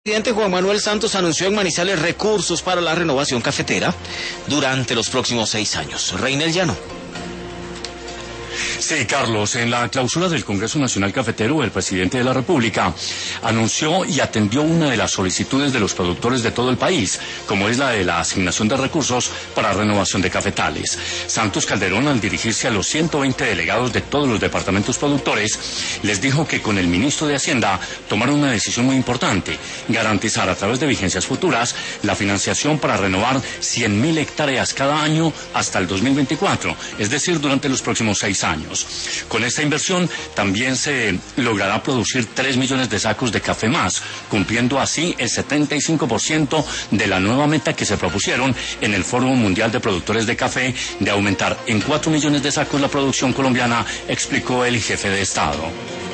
El presidente Juan Manuel Santos anunció en Manizales recursos para la renovación cafetera durante los próximos 6 años. Reinel Llano. Sí, Carlos, en la clausura del Congreso Nacional Cafetero, el presidente de la República anunció y atendió una de las solicitudes de los productores de todo el país, como es la de la asignación de recursos para renovación de cafetales. Santos Calderón, al dirigirse a los 120 delegados de todos los departamentos productores, les dijo que con el ministro de Hacienda tomaron una decisión muy importante: garantizar a través de vigencias futuras la financiación para renovar 100.000 hectáreas cada año hasta el 2024, es decir, durante los próximos 6 años. Con esta inversión también se logrará producir 3 millones de sacos de café más, cumpliendo así el 75% de la nueva meta que se propusieron en el Foro Mundial de Productores de Café de aumentar en 4 millones de sacos la producción colombiana, explicó el jefe de Estado.